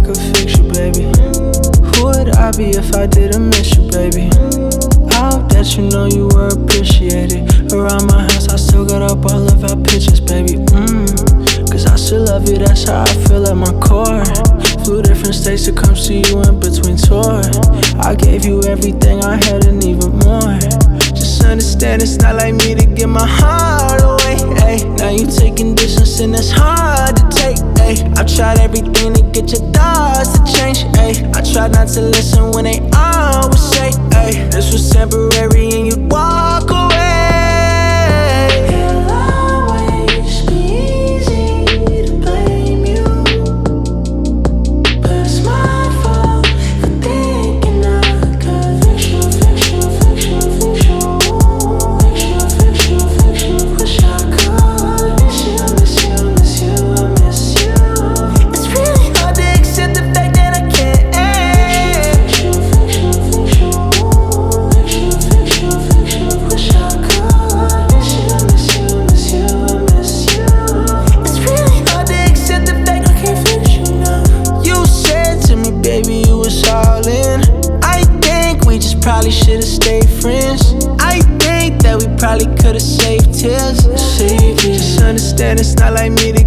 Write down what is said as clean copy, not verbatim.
could fix you, baby. Who would I be if I didn't miss you, baby? I hope that you know you were appreciated. Around my house, I still got up all of our pictures, baby. Cause I still love you, that's how I feel at my core. Flew different states to come see you in between tour. I gave you everything I had and even more. Just understand it's not like me to give my heart away, ay. Now you taking distance and that's hard to take, ay. I've tried everything to get your thoughts to change, ay. I tried not to listen when they always say, ay, this was temporary and you'd walk away. It'll always be easy to blame you, but it's my fault for thinking I could fix you. Wish I could miss you. I miss you. It's really hard to accept the fact that I can't. Wish I could miss you. I miss you. It's really hard to accept the fact I can't fix you now. You said to me, baby, you was all in. I think we just probably should've stayed friends. I think that we probably could've saved tears. Just understand it's not like me to